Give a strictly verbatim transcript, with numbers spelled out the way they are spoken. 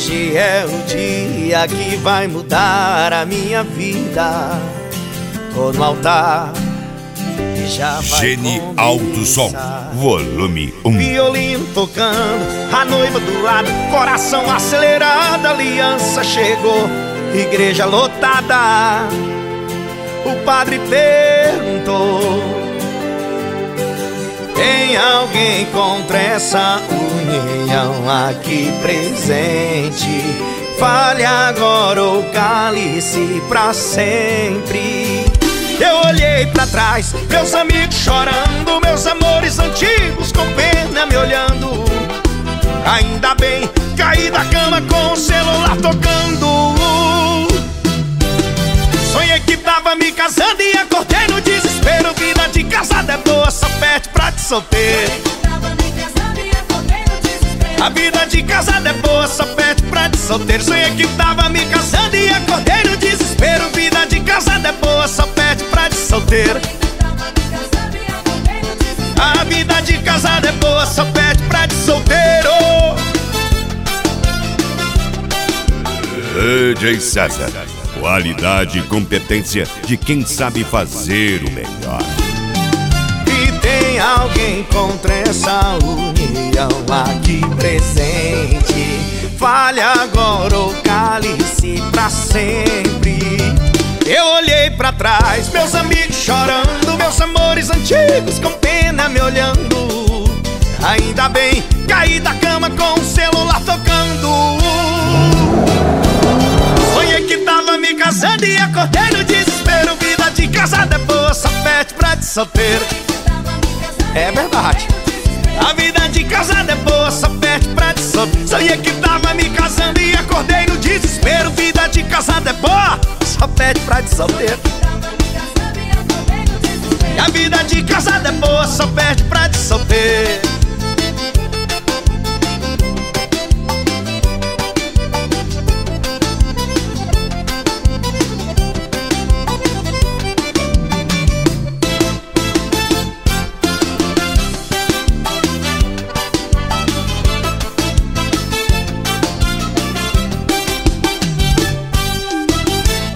Hoje é o dia que vai mudar a minha vida. Tô no altar e já vai Gene Alto Som, volume um. Violino tocando, a noiva do lado, coração acelerado, aliança chegou, igreja lotada. O padre perguntou: tem alguém contra essa união aqui presente? Fale agora ou cale-se pra sempre. Eu olhei pra trás, meus amigos chorando, meus amores antigos com pena me olhando. Ainda bem, caí da cama com o celular tocando. Sonhei que tava me casando e acordei no desespero. Vida de casada é boa, só perde pra de solteiro. A vida de casada é boa, só perde pra de solteiro. Sonhei que tava me casando e acordei no desespero. Vida de casada é boa, só perde pra de solteiro. A vida de casada é boa, só perde pra de solteiro. D J César, qualidade e competência de quem sabe fazer o melhor. E tem alguém contra essa união aqui presente? Fale agora ou cale-se pra sempre. Eu olhei pra trás, meus amigos chorando, meus amores antigos com pena me olhando. Ainda bem, caí da cama com o celular tocando. Sonhei que tava me casando e acordei no desespero. Vida de casada é boa, só perde pra de solteiro. É verdade. A vida de casada é boa, só perde pra de solteiro. Sonhei que tava me casando e acordei no desespero. Vida de casada é boa, só perde pra de solteiro. E a vida de casada é boa, só perde pra de solteiro.